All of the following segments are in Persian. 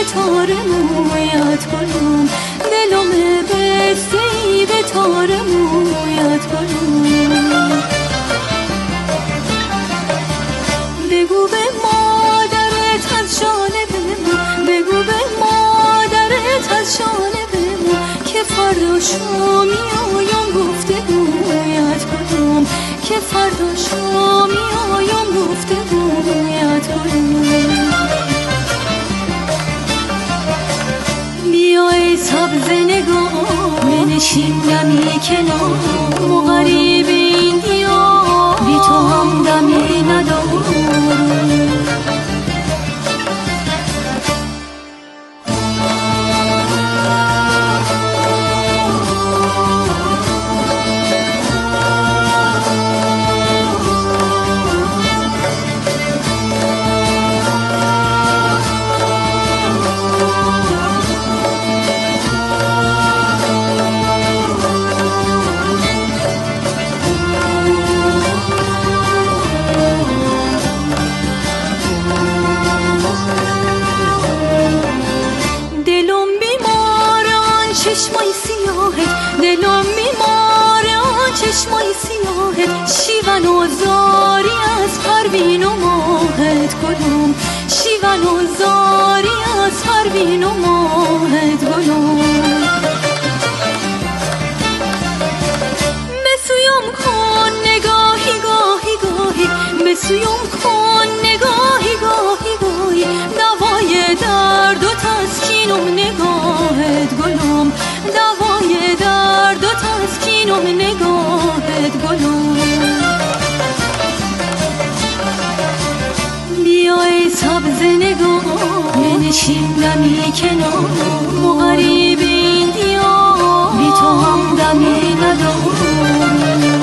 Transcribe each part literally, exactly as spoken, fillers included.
تار مویت گلم، دلم بسته ای به تار مویت گلم. بگو به مادرت از جانب ما، بگو به مادرت از جانب ما که فردا شو میایم گفتگویت کنم، که فردا شو میایم گفتگویت کنم. بیا ای سبز نگاه بنشین دمی کنار، ما غریب این دیار بی تو هم دمی ندارم. چشمای سیاهت، دلم میماره آن چشمای سیاهت، شیون و زاری از پروین و ماهت گلم، شیون و زاری از پروین و ماهت گلم. بسویم کن نگاهی گاهی گاهی، بسویم کن نگاهی گاهی گاهی، دوای درد و تسکینم نگاهت گلم، دوای درد و تسکینم نگاهت گلم. بیا ای سبز نگاه بنشین دمی کنار، ما غریب این دیار بی تو هم دمی ندارم.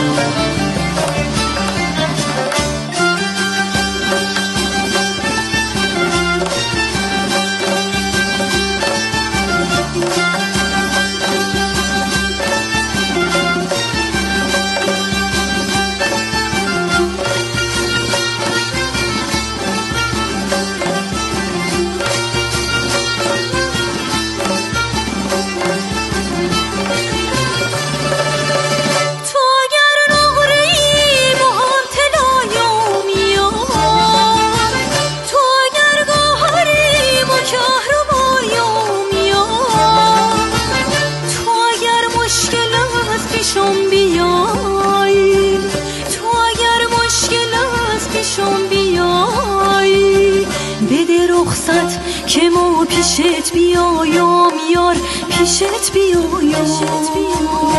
که ما پیشت بیایم یار، پیشت بیایم.